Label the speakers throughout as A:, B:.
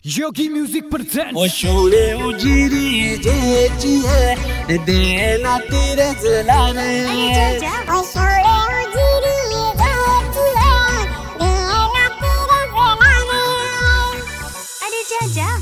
A: Yogi Music presents
B: O shole ujiri jechi hai dena tere zalane
C: O shole ujiri jechi hai dena tere zalane Are ja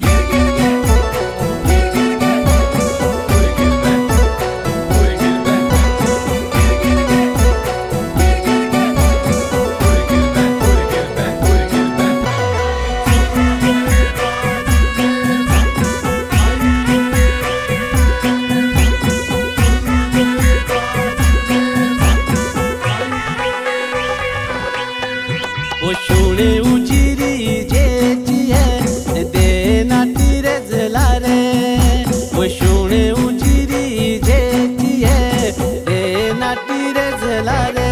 B: O shole ujiri jechi hai dena tere zalane O shole ujiri jechi hai dena tere zalane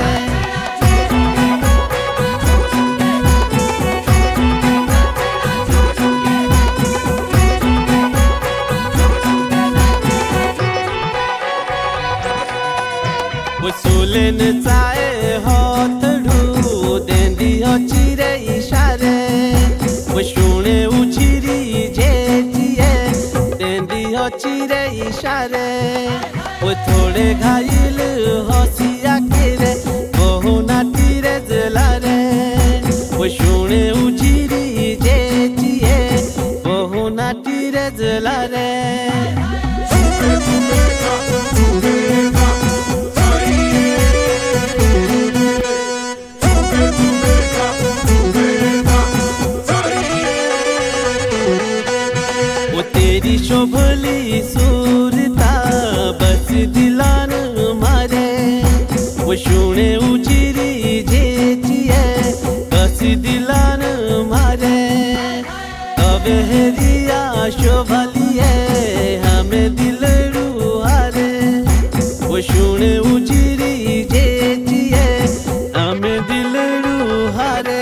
B: O solen tsae hot चिरे इशारे वो शुने उचिरी जेठिए देंदी हो चिरे इशारे वो थोड़े घायल हसिया केरे वो नाटीरे जलारे वो शुने उचिरी जेठिए वो नाटीरे जलारे तेरी शोभली सूरता बस दिलान मारे वो शुने उचिरी जेठी है बस दिलान मारे अब हेरिया शोभली है हमें दिल रुहारे वो शुने उचिरी जेठी है हमें दिल रुहारे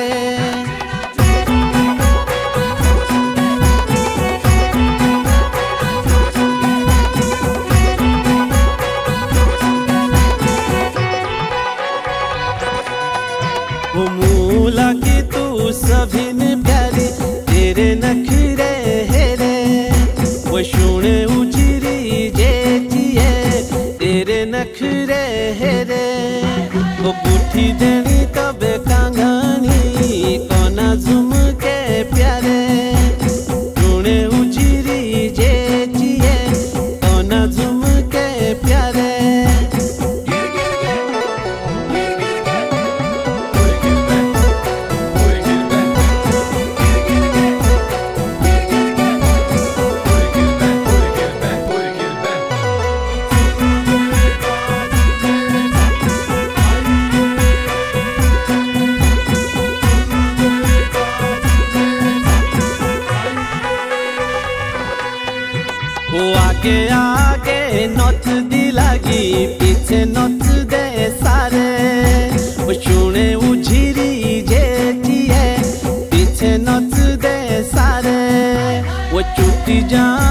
B: वो मूला की तू सभी ने प्यारी तेरे नखरे हेरे वो शुने उचिरी जेठी है तेरे नखरे हेरे वो बूठी देनी तबे कांगानी कोना झुम के प्यारे शुने उचिरी जेठी है कोना झुम के प्यारे वो आगे आगे नोच दिलागी पीछे नोच दे सारे वो शुने उजिरी जेठी है पीछे नोच दे सारे वो चुटी जा